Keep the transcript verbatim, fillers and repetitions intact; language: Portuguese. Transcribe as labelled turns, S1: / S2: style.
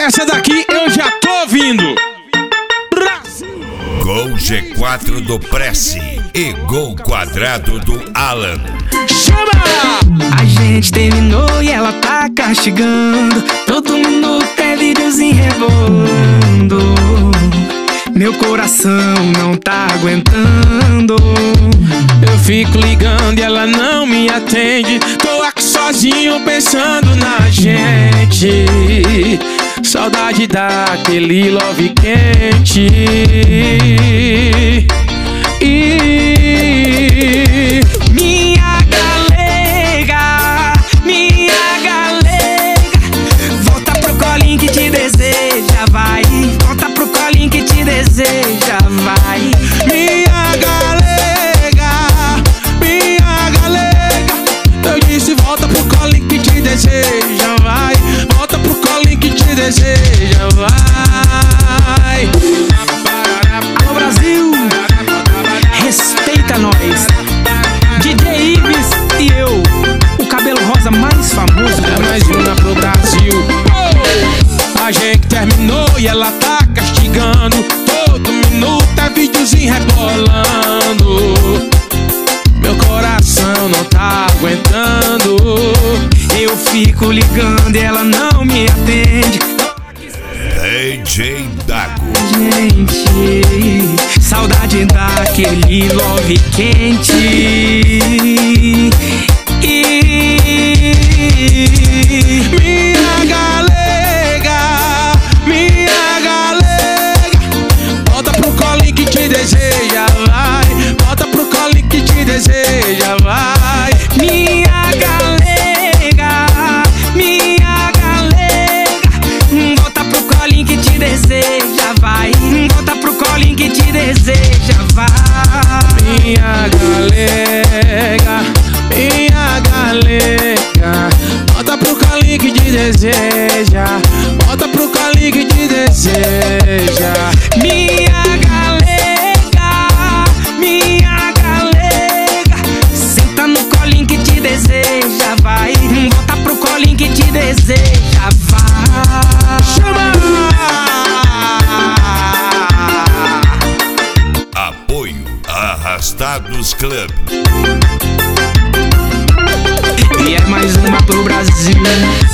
S1: Essa daqui eu já tô ouvindo.
S2: Gol G quatro do Prece e gol quadrado do Alan.
S1: Chama!
S3: A gente terminou e ela tá castigando. Todo minuto é videozinho rebolando. Meu coração não tá aguentando.
S1: Eu fico ligando e ela não me atende. Tô aqui sozinho pensando na gente. Saudade daquele love quente. E
S3: minha galega, minha galega, volta pro colinho que te deseja, vai. Volta pro colinho que te deseja, vai.
S1: minha galega, minha galega, eu disse volta pro colinho que te deseja, vai. Volta pro colinho que te deseja, vai.
S3: Alô Brasil, respeita nós. D J Ives e eu, o cabelo rosa mais famoso.
S1: É mais uma pro Brasil. Oh! A gente terminou e ela tá castigando. Todo minuto é videozinho rebolando. Meu coração não tá aguentando.
S3: Eu fico ligando e ela não me atende.
S2: D J Dago.
S3: Gente, saudade daquele love quente. E
S1: Minha galega, minha galega, volta pro colinho que te deseja, vai. Volta pro colinho que te deseja, vai.
S3: minha galega, minha galega, volta pro colinho que te deseja, vai. Volta pro colinho que te deseja, vai.
S1: Minha galega, minha galega, volta pro colinho que te deseja. Volta pro colinho que te deseja.
S3: Minha galega, minha galega, senta no colinho que te deseja, vai. Volta pro colinho que te deseja, vai.
S1: Chama!
S2: Apoio Arrastados Club.
S3: E é mais uma pro Brasil.